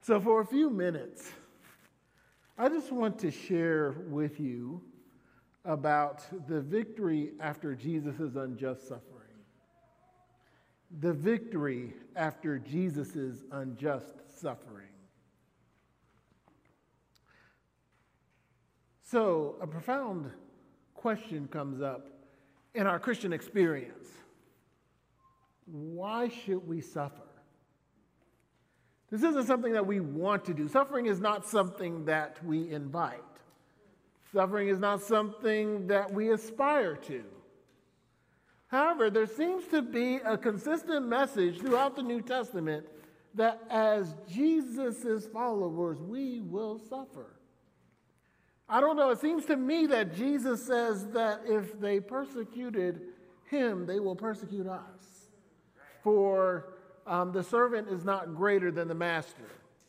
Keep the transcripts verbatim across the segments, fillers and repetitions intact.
So for a few minutes, I just want to share with you about the victory after Jesus' unjust suffering. The victory after Jesus' unjust suffering. So a profound question comes up in our Christian experience. Why should we suffer? This isn't something that we want to do. Suffering is not something that we invite. Suffering is not something that we aspire to. However, there seems to be a consistent message throughout the New Testament that as Jesus' followers, we will suffer. I don't know, it seems to me that Jesus says that if they persecuted him, they will persecute us. For um, the servant is not greater than the master.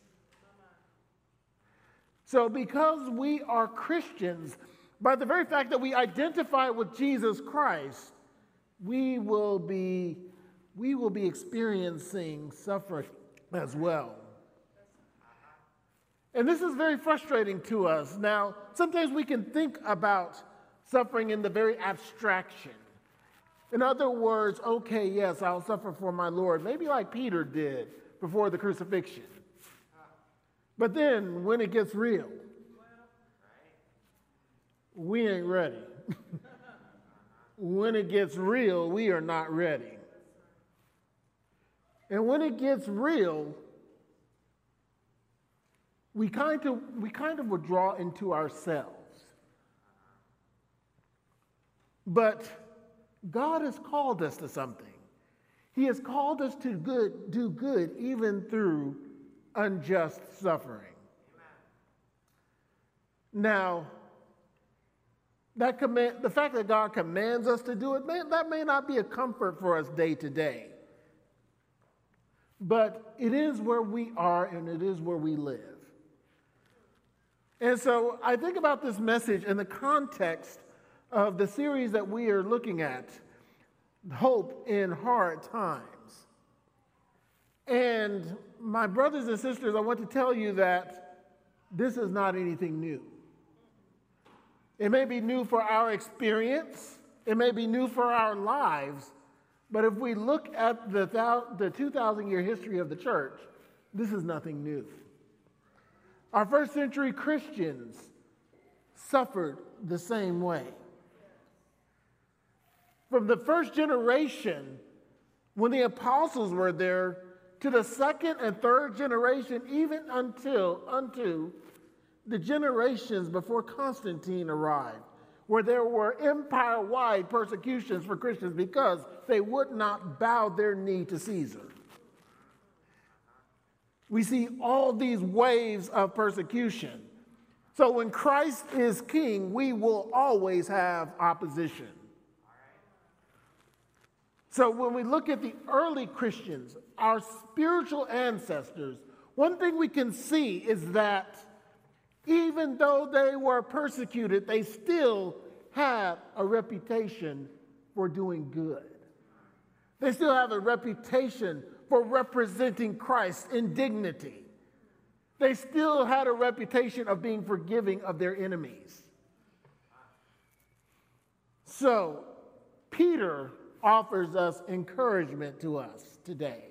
So because we are Christians, by the very fact that we identify with Jesus Christ, we will be, we will be experiencing suffering as well. And this is very frustrating to us. Now, sometimes we can think about suffering in the very abstraction. In other words, okay, yes, I'll suffer for my Lord, maybe like Peter did before the crucifixion. But then when it gets real, we ain't ready. When it gets real, we are not ready. And when it gets real, we kind of we kind of withdraw into ourselves. But God has called us to something. He has called us to good, do good even through unjust suffering. Now, that command, the fact that God commands us to do it, may, that may not be a comfort for us day to day. But it is where we are and it is where we live. And so I think about this message in the context of the series that we are looking at, Hope in Hard Times. And my brothers and sisters, I want to tell you that this is not anything new. It may be new for our experience. It may be new for our lives. But if we look at the, the two thousand year history of the church, this is nothing new. Our first century Christians suffered the same way. From the first generation, when the apostles were there, to the second and third generation, even until unto the generations before Constantine arrived, where there were empire-wide persecutions for Christians because they would not bow their knee to Caesar. We see all these waves of persecution. So when Christ is king, we will always have opposition. So when we look at the early Christians, our spiritual ancestors, one thing we can see is that even though they were persecuted, they still had a reputation for doing good. They still have a reputation for representing Christ in dignity. They still had a reputation of being forgiving of their enemies. So Peter offers us encouragement to us today.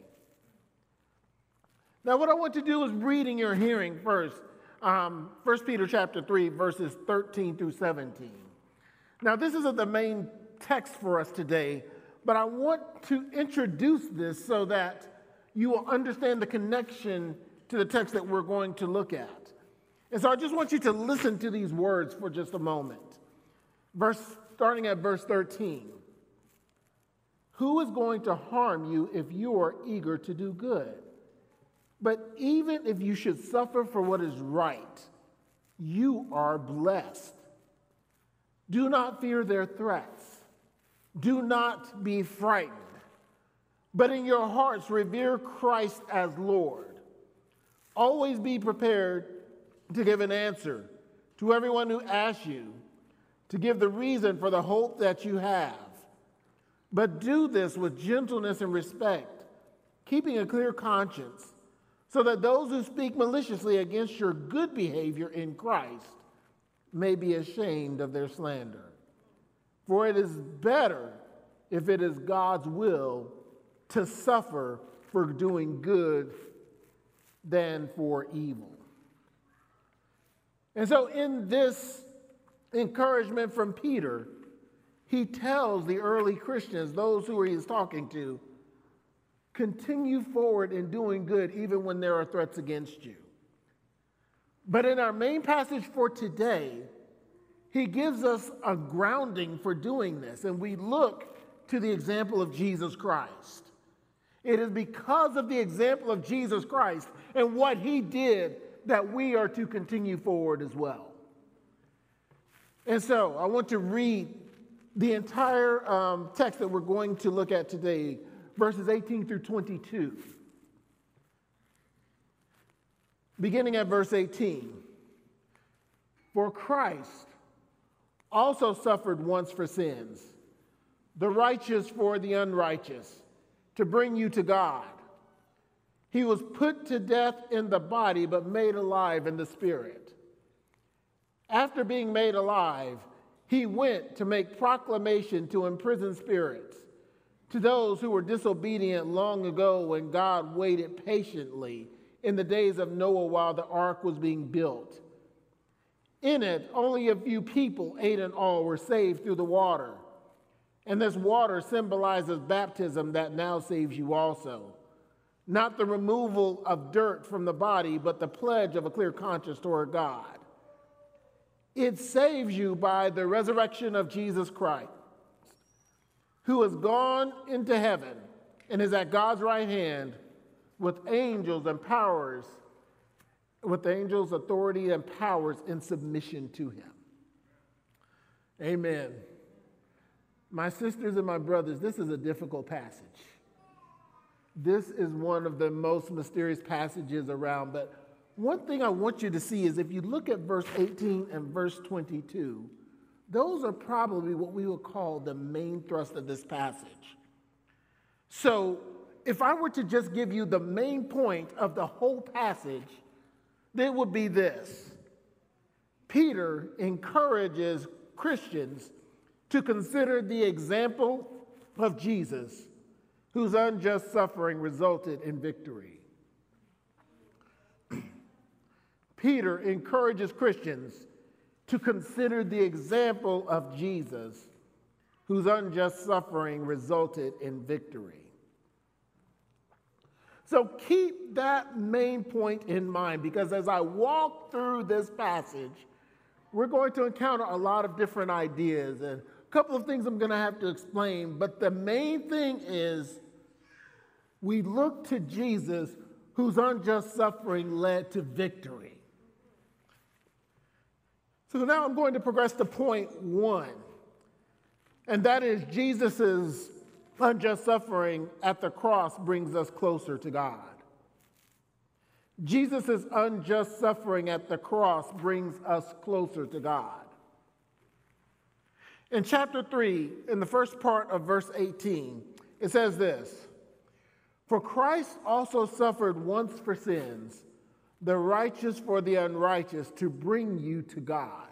Now, what I want to do is read in your hearing first, um, First Peter chapter three, verses thirteen through seventeen. Now, this isn't the main text for us today, but I want to introduce this so that you will understand the connection to the text that we're going to look at. And so I just want you to listen to these words for just a moment. Verse, starting at verse thirteen. Who is going to harm you if you are eager to do good? But even if you should suffer for what is right, you are blessed. Do not fear their threats. Do not be frightened. But in your hearts revere Christ as Lord. Always be prepared to give an answer to everyone who asks you, to give the reason for the hope that you have. But do this with gentleness and respect, keeping a clear conscience, so that those who speak maliciously against your good behavior in Christ may be ashamed of their slander. For it is better, if it is God's will, to suffer for doing good than for evil. And so in this encouragement from Peter, he tells the early Christians, those who he is talking to, continue forward in doing good even when there are threats against you. But in our main passage for today, he gives us a grounding for doing this, and we look to the example of Jesus Christ. It is because of the example of Jesus Christ and what he did that we are to continue forward as well. And so I want to read the entire um, text that we're going to look at today, verses eighteen through twenty-two. Beginning at verse eighteen. For Christ also suffered once for sins, the righteous for the unrighteous, to bring you to God. He was put to death in the body, but made alive in the spirit. After being made alive, he went to make proclamation to imprisoned spirits, to those who were disobedient long ago when God waited patiently in the days of Noah while the ark was being built. In it, only a few people, eight in all, were saved through the water. And this water symbolizes baptism that now saves you also. Not the removal of dirt from the body, but the pledge of a clear conscience toward God. It saves you by the resurrection of Jesus Christ, who has gone into heaven and is at God's right hand with angels and powers, with angels, authority, and powers in submission to him. Amen. My sisters and my brothers, this is a difficult passage. This is one of the most mysterious passages around, but one thing I want you to see is if you look at verse eighteen and verse twenty-two, those are probably what we would call the main thrust of this passage. So if I were to just give you the main point of the whole passage, it would be this. Peter encourages Christians to consider the example of Jesus, whose unjust suffering resulted in victory. Peter encourages Christians to consider the example of Jesus, whose unjust suffering resulted in victory. So keep that main point in mind, because as I walk through this passage, we're going to encounter a lot of different ideas and a couple of things I'm going to have to explain. But the main thing is we look to Jesus, whose unjust suffering led to victory. So now I'm going to progress to point one, and that is Jesus's unjust suffering at the cross brings us closer to God. Jesus' unjust suffering at the cross brings us closer to God. In chapter three, in the first part of verse eighteen, it says this: For Christ also suffered once for sins, the righteous for the unrighteous, to bring you to God.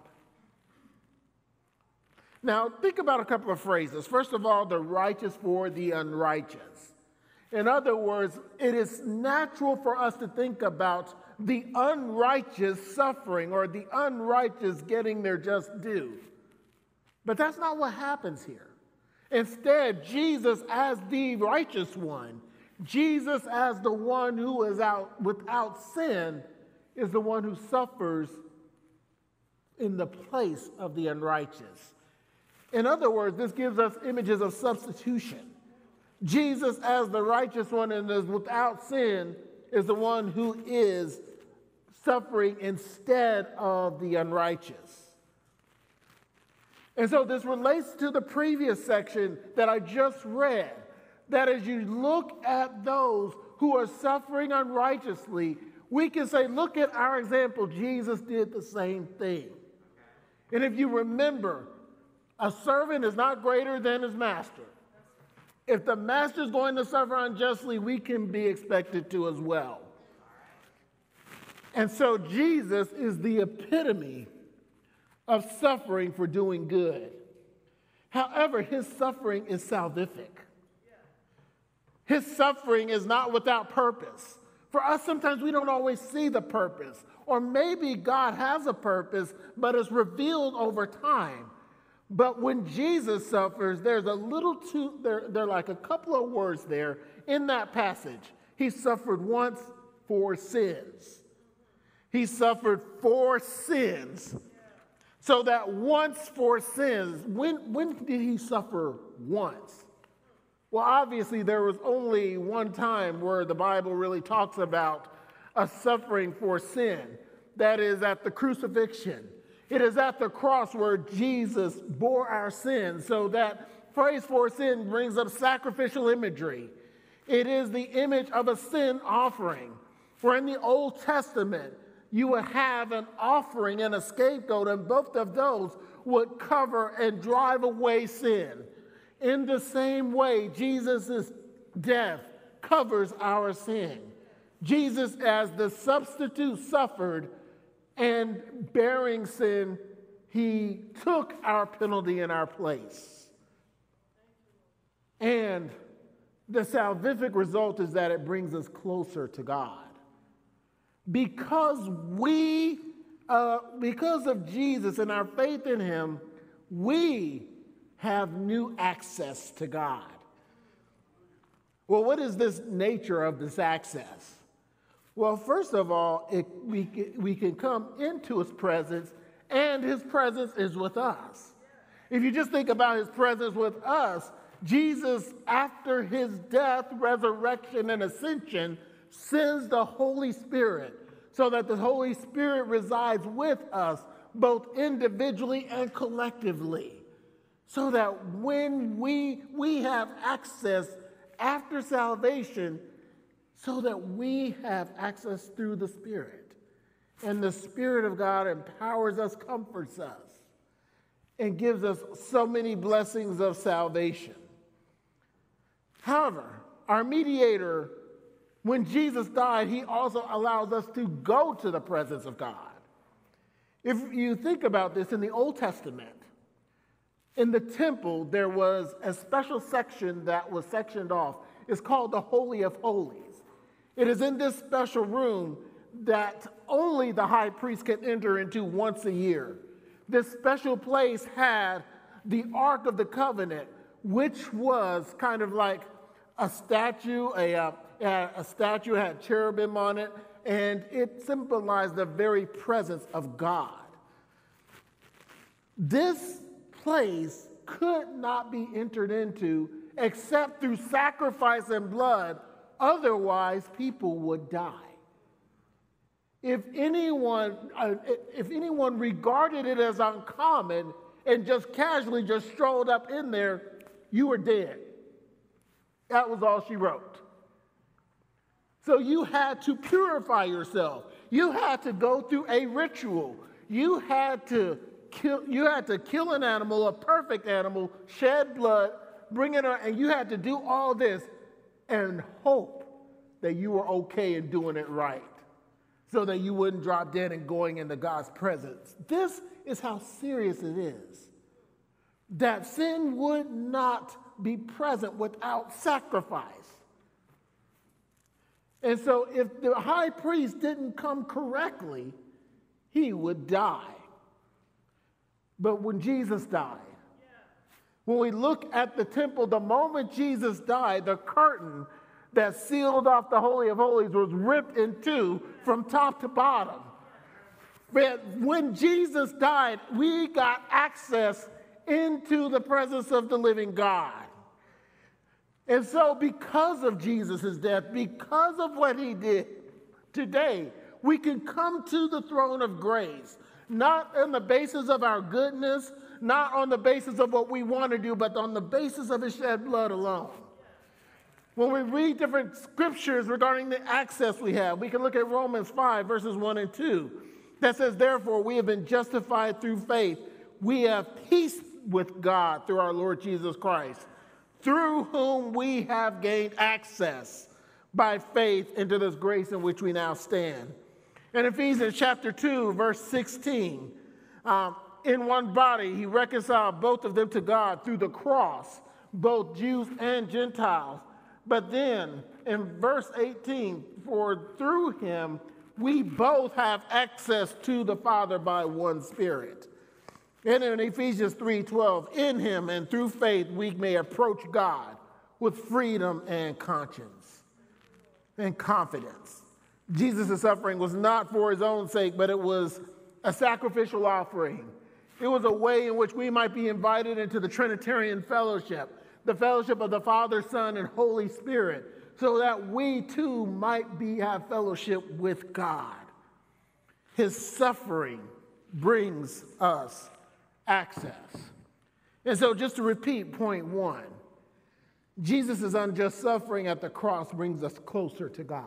Now, think about a couple of phrases. First of all, the righteous for the unrighteous. In other words, it is natural for us to think about the unrighteous suffering or the unrighteous getting their just due. But that's not what happens here. Instead, Jesus as the righteous one, Jesus as the one who is out without sin, is the one who suffers in the place of the unrighteous. In other words, this gives us images of substitution. Jesus as the righteous one and is without sin is the one who is suffering instead of the unrighteous. And so this relates to the previous section that I just read, that as you look at those who are suffering unrighteously, we can say, look at our example. Jesus did the same thing. And if you remember, a servant is not greater than his master. If the master is going to suffer unjustly, we can be expected to as well. And so Jesus is the epitome of suffering for doing good. However, his suffering is salvific. His suffering is not without purpose. For us, sometimes we don't always see the purpose. Or maybe God has a purpose, but it's revealed over time. But when Jesus suffers, there's a little too, there, there are like a couple of words there in that passage. He suffered once for sins. He suffered for sins. So that once for sins, when, when did he suffer once? Well, obviously, there was only one time where the Bible really talks about a suffering for sin. That is at the crucifixion. It is at the cross where Jesus bore our sins. So that phrase for sin brings up sacrificial imagery. It is the image of a sin offering. For in the Old Testament, you would have an offering and a scapegoat, and both of those would cover and drive away sin. In the same way, Jesus' death covers our sin. Jesus, as the substitute, suffered, and bearing sin, he took our penalty in our place. And the salvific result is that it brings us closer to God. Because we, uh, because of Jesus and our faith in him, we have new access to God. Well, what is this nature of this access? Well, first of all, it, we, we can come into his presence, and his presence is with us. If you just think about his presence with us, Jesus, after his death, resurrection, and ascension, sends the Holy Spirit so that the Holy Spirit resides with us, both individually and collectively. So that when we, we have access after salvation, so that we have access through the Spirit. And the Spirit of God empowers us, comforts us, and gives us so many blessings of salvation. However, our mediator, when Jesus died, he also allows us to go to the presence of God. If you think about this, in the Old Testament, in the temple, there was a special section that was sectioned off. It's called the Holy of Holies. It is in this special room that only the high priest can enter into once a year. This special place had the Ark of the Covenant, which was kind of like a statue, a, uh, a statue had cherubim on it, and it symbolized the very presence of God. This place could not be entered into except through sacrifice and blood. Otherwise, people would die. If anyone, uh, if anyone regarded it as uncommon and just casually just strolled up in there, you were dead. That was all she wrote. So you had to purify yourself. You had to go through a ritual. You had to kill, you had to kill an animal, a perfect animal, shed blood, bring it out, and you had to do all this and hope that you were okay in doing it right, so that you wouldn't drop dead and going into God's presence. This is how serious it is. That sin would not be present without sacrifice. And so if the high priest didn't come correctly, he would die. But when Jesus died, when we look at the temple, the moment Jesus died, the curtain that sealed off the Holy of Holies was ripped in two from top to bottom. But when Jesus died, we got access into the presence of the living God. And so because of Jesus' death, because of what he did today, we can come to the throne of grace, not on the basis of our goodness, not on the basis of what we want to do, but on the basis of his shed blood alone. When we read different scriptures regarding the access we have, we can look at Romans five, verses one and two, that says, therefore, we have been justified through faith. We have peace with God through our Lord Jesus Christ, through whom we have gained access by faith into this grace in which we now stand. In Ephesians chapter two, verse sixteen, um, in one body he reconciled both of them to God through the cross, both Jews and Gentiles. But then in verse eighteen, for through him we both have access to the Father by one Spirit. And in Ephesians three twelve, in him and through faith we may approach God with freedom and conscience and confidence. Jesus' suffering was not for his own sake, but it was a sacrificial offering. It was a way in which we might be invited into the Trinitarian fellowship, the fellowship of the Father, Son, and Holy Spirit, so that we too might be have fellowship with God. His suffering brings us access. And so just to repeat point one, Jesus' unjust suffering at the cross brings us closer to God.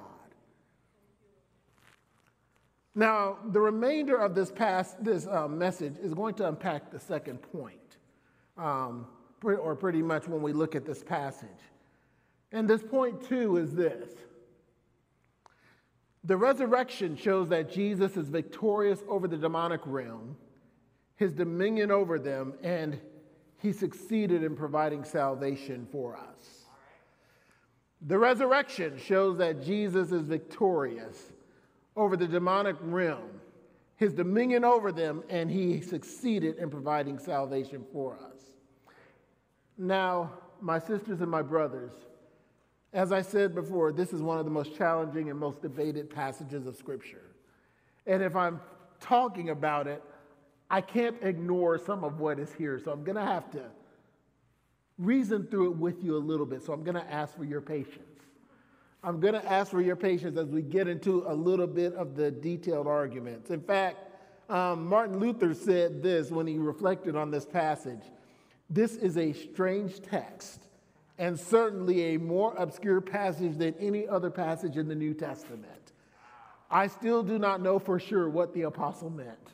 Now, the remainder of this past, this uh, message is going to unpack the second point, um, or pretty much when we look at this passage. And this point two is this. The resurrection shows that Jesus is victorious over the demonic realm, his dominion over them, and he succeeded in providing salvation for us. The resurrection shows that Jesus is victorious over the demonic realm, his dominion over them, and he succeeded in providing salvation for us. Now, my sisters and my brothers, as I said before, this is one of the most challenging and most debated passages of Scripture. And if I'm talking about it, I can't ignore some of what is here, so I'm going to have to reason through it with you a little bit, so I'm going to ask for your patience. I'm going to ask for your patience as we get into a little bit of the detailed arguments. In fact, um, Martin Luther said this when he reflected on this passage. This is a strange text and certainly a more obscure passage than any other passage in the New Testament. I still do not know for sure what the apostle meant.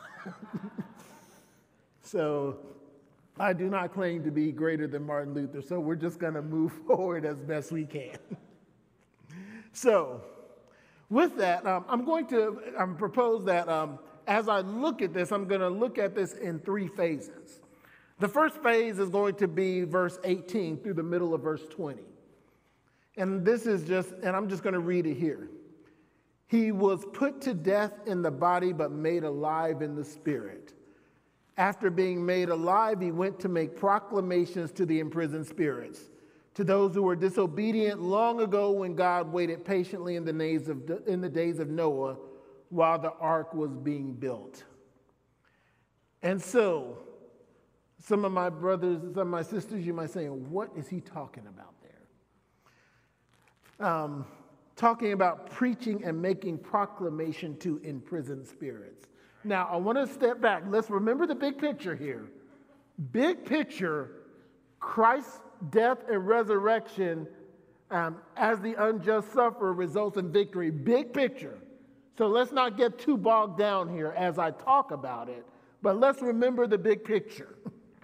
So I do not claim to be greater than Martin Luther, so we're just going to move forward as best we can. So, with that, um, I'm going to um, propose that um, as I look at this, I'm going to look at this in three phases. The first phase is going to be verse eighteen through the middle of verse twenty. And this is just, and I'm just going to read it here. He was put to death in the body, but made alive in the spirit. After being made alive, he went to make proclamations to the imprisoned spirits, to those who were disobedient long ago when God waited patiently in the days of, in the days of Noah while the ark was being built. And so, some of my brothers, some of my sisters, you might say, what is he talking about there? Um, talking about preaching and making proclamation to imprisoned spirits. Now, I want to step back. Let's remember the big picture here. Big picture, Christ's death and resurrection um, as the unjust sufferer results in victory. Big picture. So let's not get too bogged down here as I talk about it, but let's remember the big picture.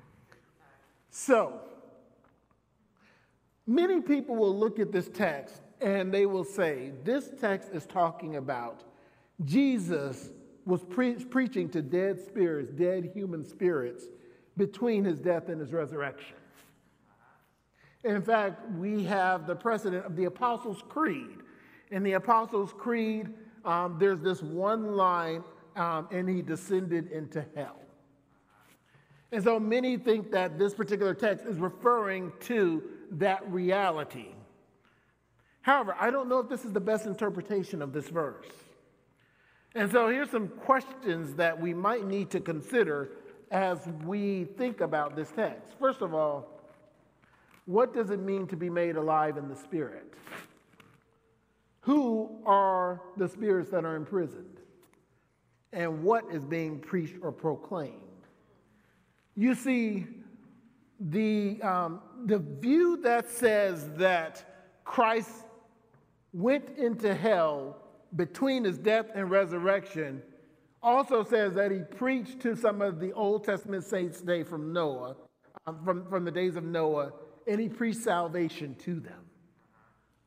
So, many people will look at this text and they will say, this text is talking about Jesus was pre- preaching to dead spirits, dead human spirits, between his death and his resurrection. In fact, we have the precedent of the Apostles' Creed. In the Apostles' Creed, um, there's this one line, um, and he descended into hell. And so many think that this particular text is referring to that reality. However, I don't know if this is the best interpretation of this verse. And so here's some questions that we might need to consider as we think about this text. First of all, what does it mean to be made alive in the Spirit? Who are the spirits that are imprisoned? And what is being preached or proclaimed? You see, the, um, the view that says that Christ went into hell between his death and resurrection also says that he preached to some of the Old Testament saints day from Noah, um, from, from the days of Noah, and he preached salvation to them.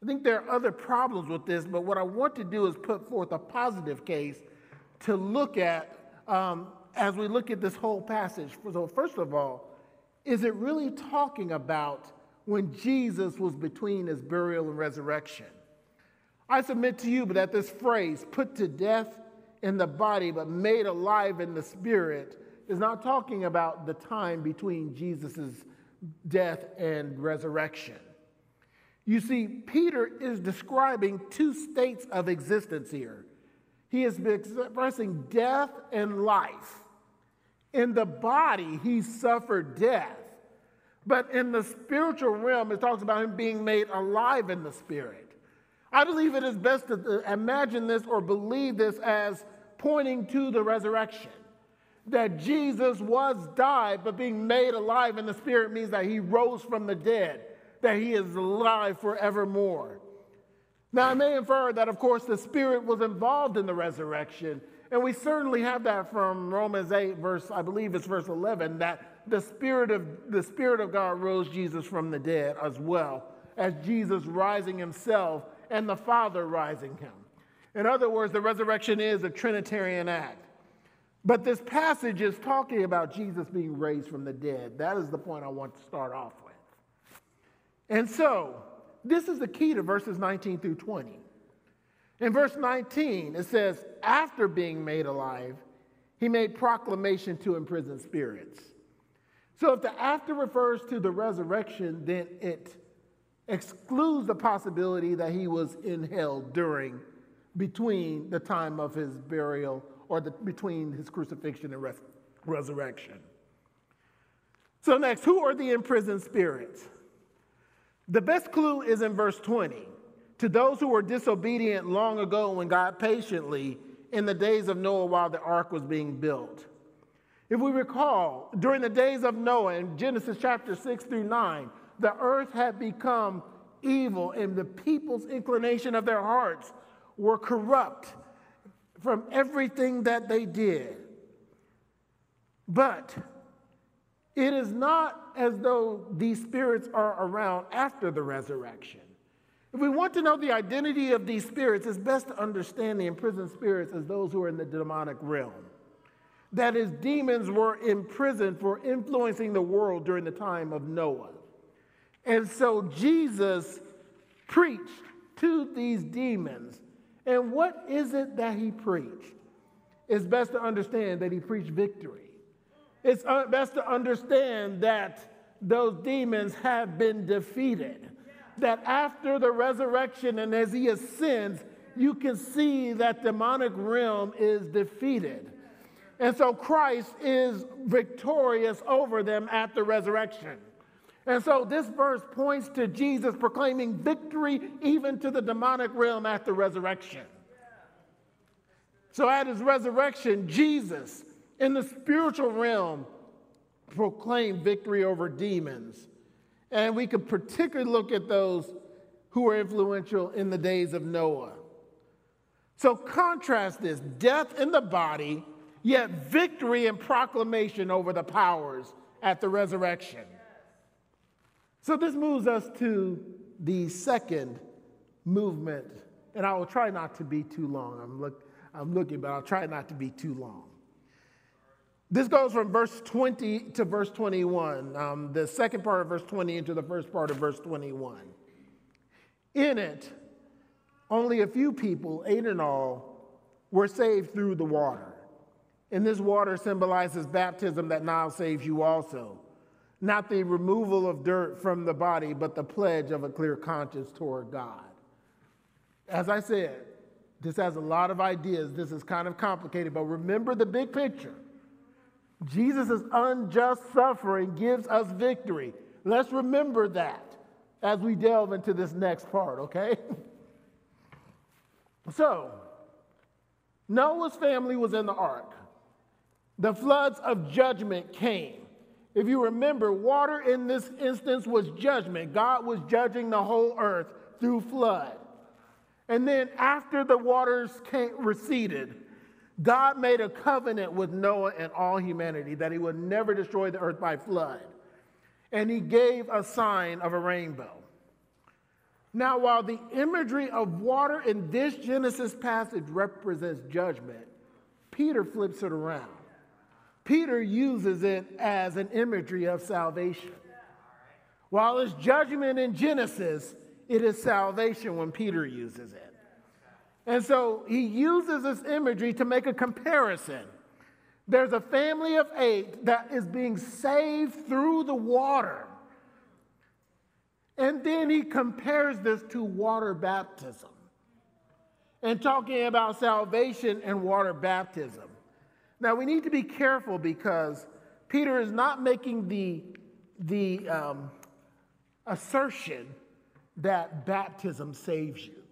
I think there are other problems with this, but what I want to do is put forth a positive case to look at um, as we look at this whole passage. So first of all, is it really talking about when Jesus was between his burial and resurrection? I submit to you that this phrase, put to death in the body but made alive in the spirit, is not talking about the time between Jesus' death and resurrection. You see, Peter is describing two states of existence here. He is expressing death and life. In the body, he suffered death. But in the spiritual realm, it talks about him being made alive in the spirit. I believe it is best to imagine this or believe this as pointing to the resurrection. That Jesus was died, but being made alive in the spirit means that he rose from the dead, that he is alive forevermore. Now, I may infer that, of course, the Spirit was involved in the resurrection, and we certainly have that from Romans eight, verse, I believe it's verse eleven, that the Spirit of the Spirit of God rose Jesus from the dead as well, as Jesus rising himself and the Father rising him. In other words, the resurrection is a Trinitarian act. But this passage is talking about Jesus being raised from the dead. That is the point I want to start off with. And so, this is the key to verses nineteen through twenty. In verse nineteen, it says, after being made alive, he made proclamation to imprisoned spirits. So if the after refers to the resurrection, then it excludes the possibility that he was in hell during, between the time of his burial or the, between his crucifixion and res- resurrection. So next, who are the imprisoned spirits? The best clue is in verse twenty. To those who were disobedient long ago when God patiently, in the days of Noah while the ark was being built. If we recall, during the days of Noah in Genesis chapter six through nine, the earth had become evil and the people's inclination of their hearts were corrupt from everything that they did. But it is not as though these spirits are around after the resurrection. If we want to know the identity of these spirits, it's best to understand the imprisoned spirits as those who are in the demonic realm. That is, demons were imprisoned for influencing the world during the time of Noah. And so Jesus preached to these demons. And what is it that he preached? It's best to understand that he preached victory. It's best to understand that those demons have been defeated. That after the resurrection and as he ascends, you can see that demonic realm is defeated. And so Christ is victorious over them at the resurrection. And so this verse points to Jesus proclaiming victory even to the demonic realm at the resurrection. So at his resurrection, Jesus, in the spiritual realm, proclaimed victory over demons. And we could particularly look at those who were influential in the days of Noah. So contrast this, death in the body, yet victory and proclamation over the powers at the resurrection. So this moves us to the second movement, and I will try not to be too long. I'm, look, I'm looking, but I'll try not to be too long. This goes from verse twenty to verse twenty-one, um, the second part of verse twenty into the first part of verse twenty-one. In it, only a few people, eight in all, were saved through the water. And this water symbolizes baptism that now saves you also. Not the removal of dirt from the body, but the pledge of a clear conscience toward God. As I said, this has a lot of ideas. This is kind of complicated, but remember the big picture. Jesus' unjust suffering gives us victory. Let's remember that as we delve into this next part, okay? So, Noah's family was in the ark. The floods of judgment came. If you remember, water in this instance was judgment. God was judging the whole earth through flood. And then after the waters came, receded, God made a covenant with Noah and all humanity that he would never destroy the earth by flood. And he gave a sign of a rainbow. Now, while the imagery of water in this Genesis passage represents judgment, Peter flips it around. Peter uses it as an imagery of salvation. While it's judgment in Genesis, it is salvation when Peter uses it. And so he uses this imagery to make a comparison. There's a family of eight that is being saved through the water. And then he compares this to water baptism and talking about salvation and water baptism. Now, we need to be careful because Peter is not making the, the um, assertion that baptism saves you.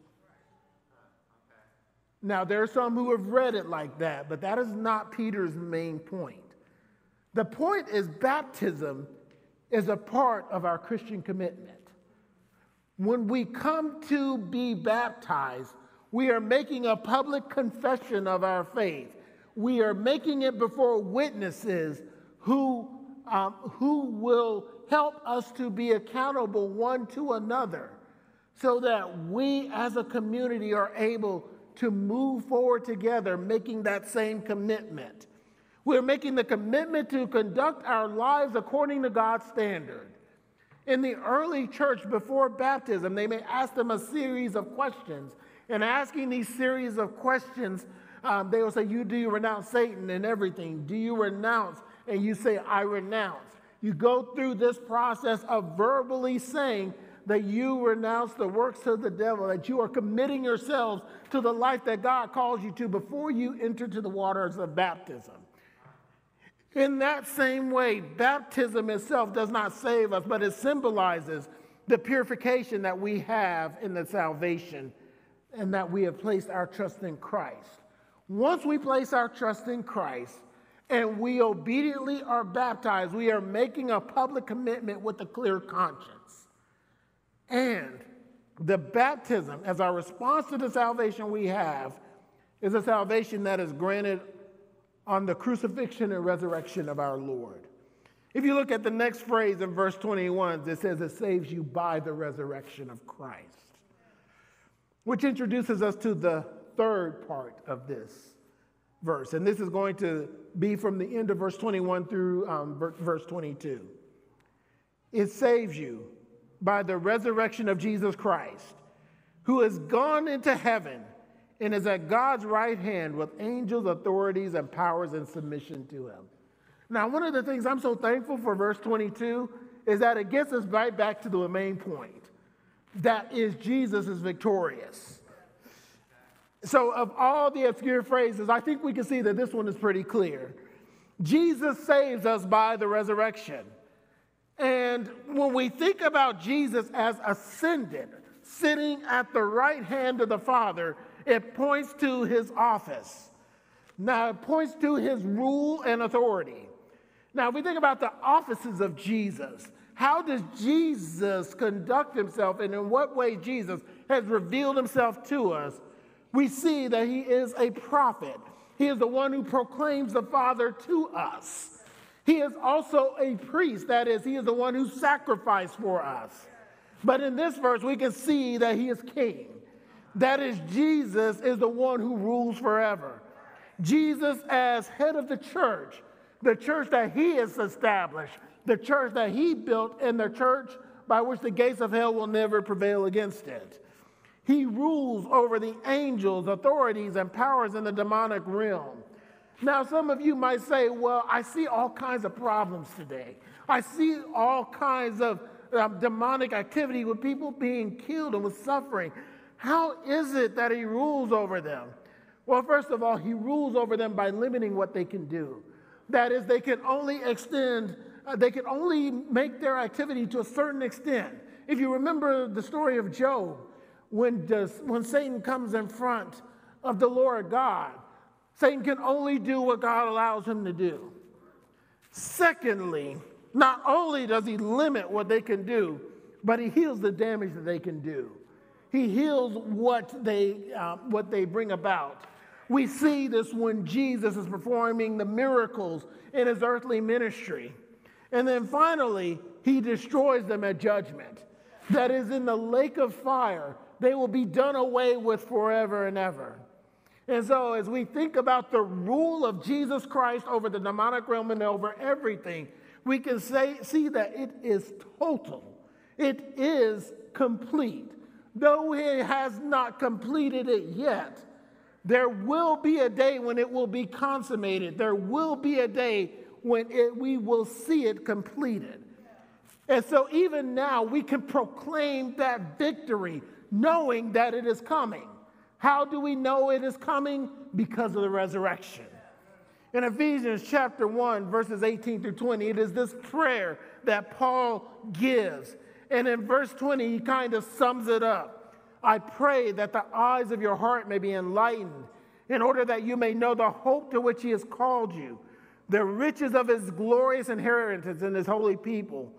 Now, there are some who have read it like that, but that is not Peter's main point. The point is baptism is a part of our Christian commitment. When we come to be baptized, we are making a public confession of our faith. We are making it before witnesses who, um, who will help us to be accountable one to another so that we as a community are able to move forward together, making that same commitment. We're making the commitment to conduct our lives according to God's standard. In the early church before baptism, they may ask them a series of questions. And asking these series of questions, um, they will say, you, do you renounce Satan and everything? Do you renounce? And you say, I renounce. You go through this process of verbally saying that you renounce the works of the devil, that you are committing yourselves to the life that God calls you to before you enter to the waters of baptism. In that same way, baptism itself does not save us, but it symbolizes the purification that we have in the salvation and that we have placed our trust in Christ. Once we place our trust in Christ and we obediently are baptized, we are making a public commitment with a clear conscience. And the baptism, as our response to the salvation we have, is a salvation that is granted on the crucifixion and resurrection of our Lord. If you look at the next phrase in verse twenty-one, it says it saves you by the resurrection of Christ, which introduces us to the third part of this verse. And this is going to be from the end of verse twenty-one through um, verse twenty-two. It saves you by the resurrection of Jesus Christ, who has gone into heaven and is at God's right hand with angels, authorities, and powers in submission to him. Now, one of the things I'm so thankful for verse twenty-two is that it gets us right back to the main point. That is, Jesus is victorious. So of all the obscure phrases, I think we can see that this one is pretty clear. Jesus saves us by the resurrection. And when we think about Jesus as ascended, sitting at the right hand of the Father, it points to his office. Now, it points to his rule and authority. Now, if we think about the offices of Jesus, how does Jesus conduct himself, and in what way Jesus has revealed himself to us? We see that he is a prophet. He is the one who proclaims the Father to us. He is also a priest. That is, he is the one who sacrificed for us. But in this verse, we can see that he is king. That is, Jesus is the one who rules forever. Jesus, as head of the church, the church that he has established, the church that he built, and the church by which the gates of hell will never prevail against it. He rules over the angels, authorities, and powers in the demonic realm. Now, some of you might say, well, I see all kinds of problems today. I see all kinds of uh, demonic activity with people being killed and with suffering. How is it that he rules over them? Well, first of all, he rules over them by limiting what they can do. That is, they can only extend, uh, they can only make their activity to a certain extent. If you remember the story of Job, when, does, when Satan comes in front of the Lord God, Satan can only do what God allows him to do. Secondly, not only does he limit what they can do, but he heals the damage that they can do. He heals what they, uh, what they bring about. We see this when Jesus is performing the miracles in his earthly ministry. And then finally, he destroys them at judgment. that is in the lake of fire. They will be done away with forever and ever. And so as we think about the rule of Jesus Christ over the demonic realm and over everything, we can say, see that it is total. It is complete. Though he has not completed it yet, there will be a day when it will be consummated. There will be a day when it, we will see it completed. And so even now we can proclaim that victory, knowing that it is coming. How do we know it is coming? Because of the resurrection. In Ephesians chapter one, verses eighteen through twenty, it is this prayer that Paul gives. And in verse twenty, he kind of sums it up. I pray that the eyes of your heart may be enlightened, in order that you may know the hope to which he has called you, the riches of his glorious inheritance in his holy people.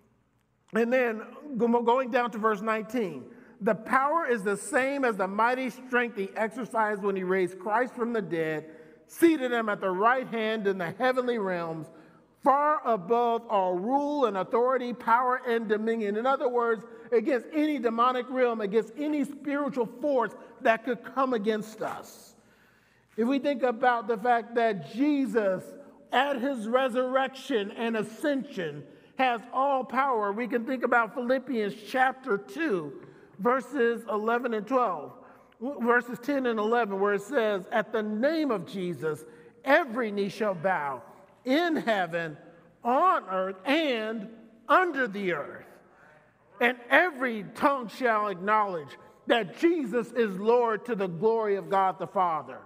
And then going down to verse nineteen, the power is the same as the mighty strength he exercised when he raised Christ from the dead, seated him at the right hand in the heavenly realms, far above all rule and authority, power and dominion. In other words, against any demonic realm, against any spiritual force that could come against us. If we think about the fact that Jesus, at his resurrection and ascension, has all power, we can think about Philippians chapter two, verses eleven and twelve, verses ten and eleven, where it says, at the name of Jesus, every knee shall bow in heaven, on earth, and under the earth. And every tongue shall acknowledge that Jesus is Lord, to the glory of God the Father.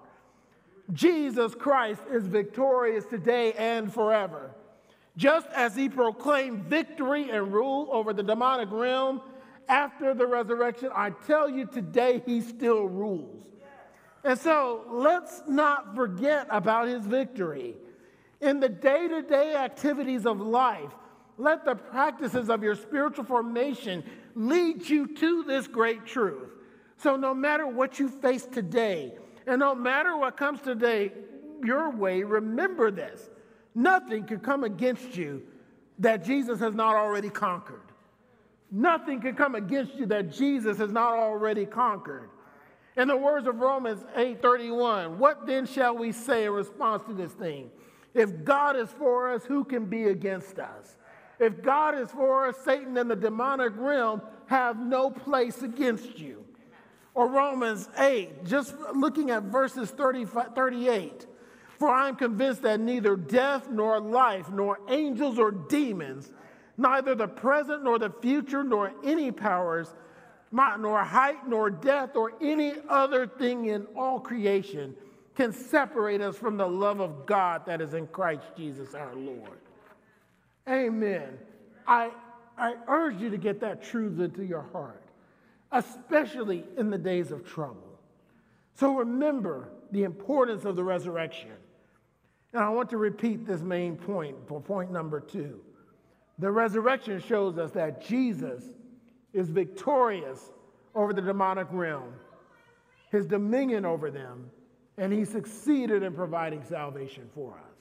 Jesus Christ is victorious today and forever. Just as he proclaimed victory and rule over the demonic realm after the resurrection, I tell you today he still rules. And so let's not forget about his victory. In the day-to-day activities of life, let the practices of your spiritual formation lead you to this great truth. So no matter what you face today, and no matter what comes today your way, remember this. Nothing can come against you that Jesus has not already conquered. Nothing can come against you that Jesus has not already conquered. In the words of Romans eight thirty-one, what then shall we say in response to this thing? If God is for us, who can be against us? If God is for us, Satan and the demonic realm have no place against you. Or Romans eight, just looking at verses thirty-five, thirty-eight. For I am convinced that neither death nor life, nor angels or demons, neither the present nor the future, nor any powers, nor height nor depth, or any other thing in all creation can separate us from the love of God that is in Christ Jesus our Lord. Amen. I, I urge you to get that truth into your heart, especially in the days of trouble. So remember the importance of the resurrection. And I want to repeat this main point for point number two. The resurrection shows us that Jesus is victorious over the demonic realm, his dominion over them, and he succeeded in providing salvation for us.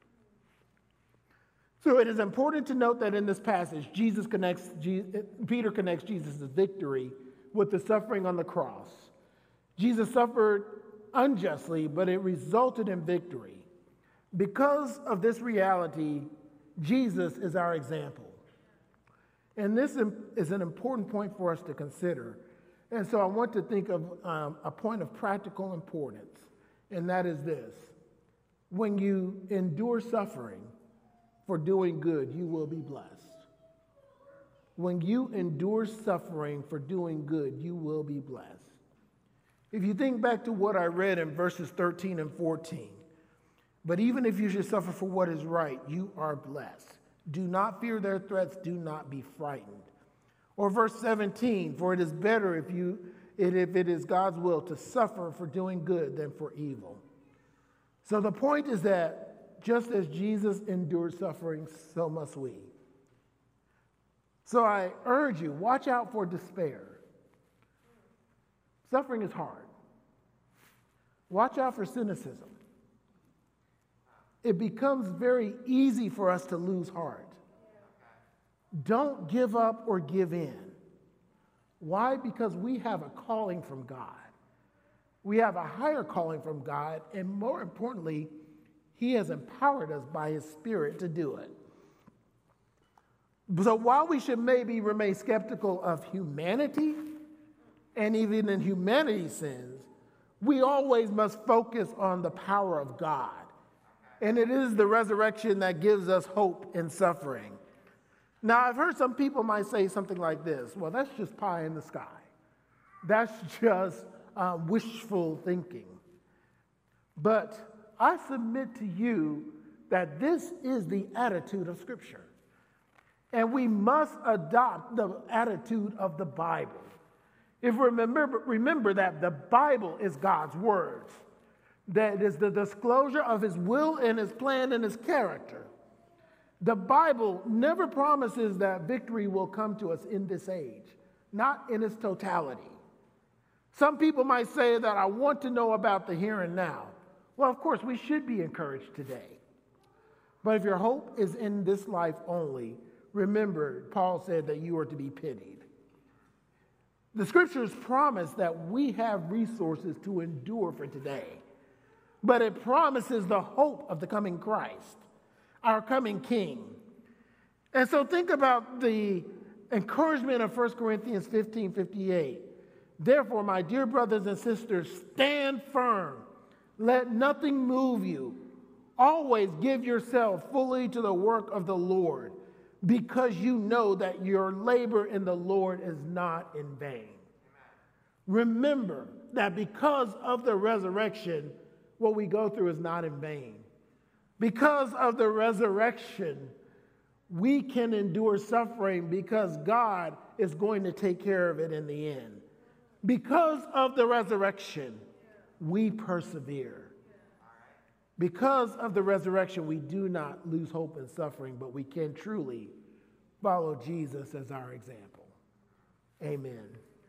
So it is important to note that in this passage, Jesus connects, Peter connects Jesus' victory with the suffering on the cross. Jesus suffered unjustly, but it resulted in victory. Because of this reality, Jesus is our example. And this is an important point for us to consider. And so I want to think of um, a point of practical importance, and that is this. When you endure suffering for doing good, you will be blessed. When you endure suffering for doing good, you will be blessed. If you think back to what I read in verses thirteen and fourteen, but even if you should suffer for what is right, you are blessed. Do not fear their threats, do not be frightened. Or verse seventeen, for it is better if you if it is God's will to suffer for doing good than for evil. So the point is that just as Jesus endured suffering, so must we. So I urge you, watch out for despair. Suffering is hard. Watch out for cynicism. It becomes very easy for us to lose heart. Don't give up or give in. Why? Because we have a calling from God. We have a higher calling from God, and more importantly, he has empowered us by his Spirit to do it. So while we should maybe remain skeptical of humanity, and even in humanity's sins, we always must focus on the power of God. And it is the resurrection that gives us hope in suffering. Now, I've heard some people might say something like this: well, that's just pie in the sky. That's just uh, wishful thinking. But I submit to you that this is the attitude of Scripture. And we must adopt the attitude of the Bible. If we remember, remember that the Bible is God's words, that it is the disclosure of his will and his plan and his character. The Bible never promises that victory will come to us in this age, not in its totality. Some people might say that I want to know about the here and now. Well, of course, we should be encouraged today. But if your hope is in this life only, remember, Paul said that you are to be pitied. The scriptures promise that we have resources to endure for today, but it promises the hope of the coming Christ, our coming King. And so think about the encouragement of First Corinthians fifteen fifty-eight. Therefore, my dear brothers and sisters, stand firm. Let nothing move you. Always give yourself fully to the work of the Lord, because you know that your labor in the Lord is not in vain. Remember that because of the resurrection, what we go through is not in vain. Because of the resurrection, we can endure suffering because God is going to take care of it in the end. Because of the resurrection, we persevere. Because of the resurrection, we do not lose hope in suffering, but we can truly follow Jesus as our example. Amen.